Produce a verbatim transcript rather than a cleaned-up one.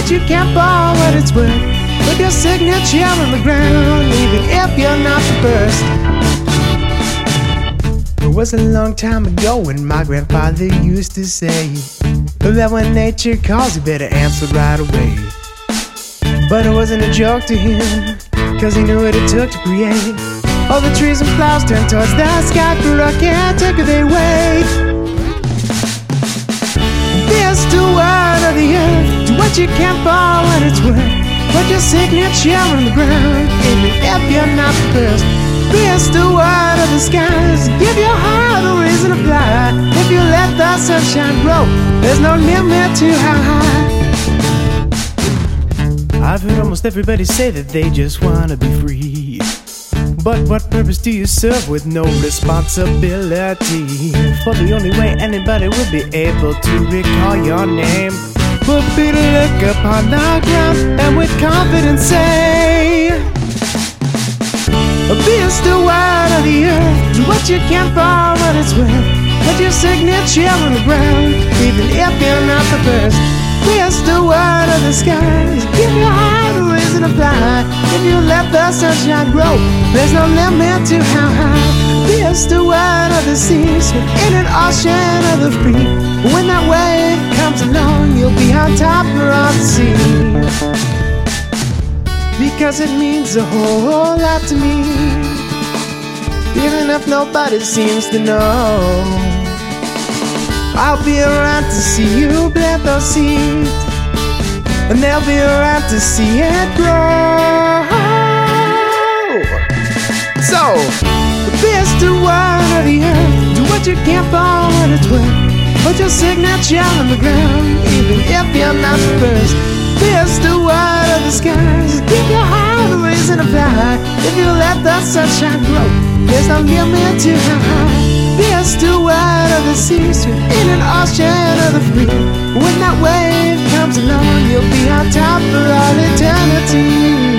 what you can't for what it's worth. Put your signature on the ground, even if you're not the first. It was a long time ago when my grandfather used to say that when nature calls you better answer right away. But it wasn't a joke to him, cause he knew what it took to create. All the trees and flowers turned towards the sky, for a caretaker they wait. Be a steward of the earth, do what you can for what it's worth. Put your signature on the ground, even if you're not the first. Be a steward of the skies, give your heart a reason to fly. If you let the sunshine grow, there's no limit to how high. I've heard almost everybody say that they just wanna be free. But what purpose do you serve with no responsibility? For the only way anybody will be able to recall your name would be to look upon the ground and with confidence say, be a steward of the earth, do what you can for what it's worth. Put your signature on the ground, even if you're not the first. Be a steward of the skies, give your heart a reason to fly. If you let the sunshine grow, there's no limit to how high. Be a steward of the seas, in an ocean of the free. When that wave comes along, you'll be on top of the sea. Because it means a whole lot to me, even if nobody seems to know. I'll be around to see you plant those seeds, and they'll be around to see it grow. So, be a steward of the earth, do what you can for what it's worth. Put your signature on the ground, even if you're not the first. Be a steward of the skies, give your heart a reason to fly. If you let the sunshine grow, there's no limit to how high. Be a steward of the seas, in an ocean of the free. When that wave comes along, you'll be on top for all eternity.